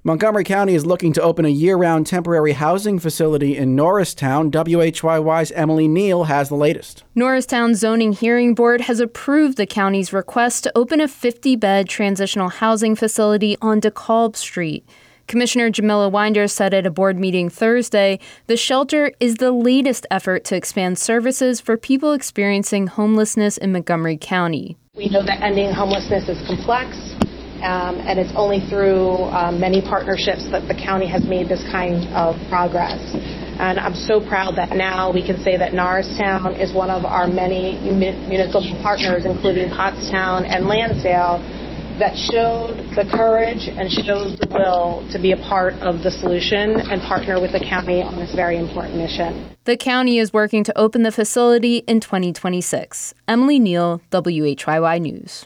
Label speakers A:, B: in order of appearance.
A: Montgomery County is looking to open a year-round temporary housing facility in Norristown. WHYY's Emily Neal has the latest.
B: Norristown Zoning Hearing Board has approved the county's request to open a 50-bed transitional housing facility on DeKalb Street. Commissioner Jamila Winder said at a board meeting Thursday, the shelter is the latest effort to expand services for people experiencing homelessness in Montgomery County.
C: We know that ending homelessness is complex. And it's only through many partnerships that the county has made this kind of progress. And I'm so proud that now we can say that Norristown is one of our many municipal partners, including Pottstown and Lansdale, that showed the courage and showed the will to be a part of the solution and partner with the county on this very important mission.
B: The county is working to open the facility in 2026. Emily Neal, WHYY News.